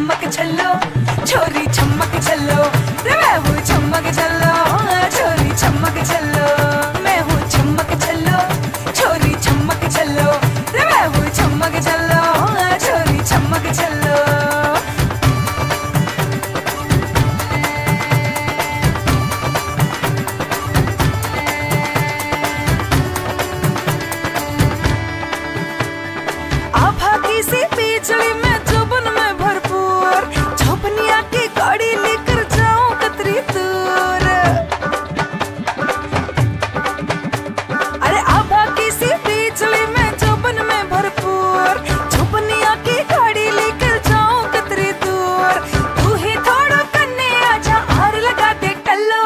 छमक छल्लो, छोरी छमक छल्लो, रे मैं हूँ छमक छल्लो, छोरी छमक छल्लो। मैं हूँ छमक छल्लो, छोरी छमक छल्लो, रे मैं हूँ छमक छल्लो, छोरी छमक छल्लो। सी बिजली में जुबन में भरपूर, झोपनिया की गाड़ी लेकर जाऊं कतरी दूर। अरे आभा की सी बिजली में जुबन में भरपूर, झोपनिया की गाड़ी लेकर जाऊं कतरी दूर। तू ही थोड़ा कन्ने आजा, हार लगा दे टल्लो।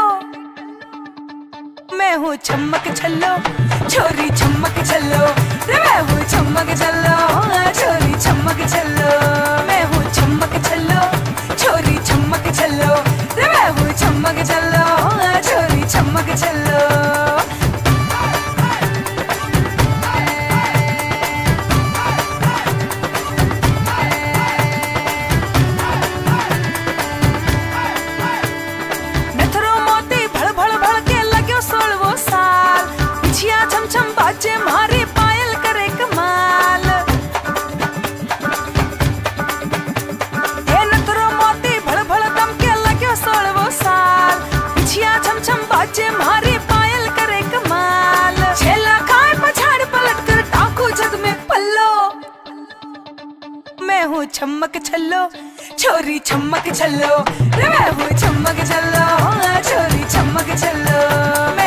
मैं हूँ छमक छल्लो, छोरी छमक छल्लो, रे मैं हूँ छमक छल्लो, छोरी छमक छल्लो। मैं हूँ छमक छल्लो, छोरी छमक छल्लो, रे मैं हूँ छमक छल्लो, छोरी छमक छल्लो। नथरो मोती भड़ भड़ भड़ के लाग्यो 16 साल, पिछिया छम छम बाजे मारी पायल करे कमाल। बाजे मारे पायल करे कमाल, छेला खाए पछाड़ पलट कर टाकू जग में पल्लो। मैं हूँ छमक छल्लो, छोरी छमक छल्लो, रे मैं हूँ छमक छल्लो, छोरी छमक छल्लो।